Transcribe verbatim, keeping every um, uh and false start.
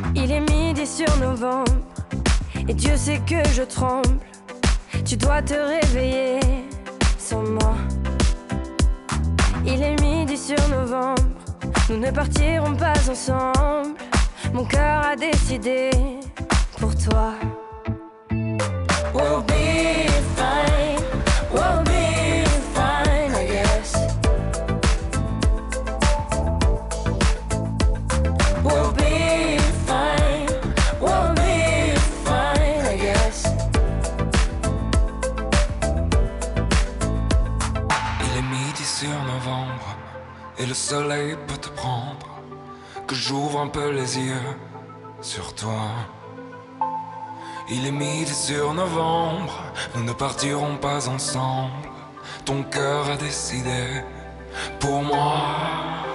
Il est midi sur novembre et Dieu sait que je tremble. Tu dois te réveiller sans moi. Il est midi sur novembre, nous ne partirons pas ensemble. Mon cœur a décidé pour toi. We'll be fine, we'll be fine, I guess. We'll be fine, we'll be fine, I guess. Il est midi sur novembre et le soleil peut te prendre, que j'ouvre un peu les yeux sur toi. Il est midi sur novembre, nous ne partirons pas ensemble. Ton cœur a décidé pour moi.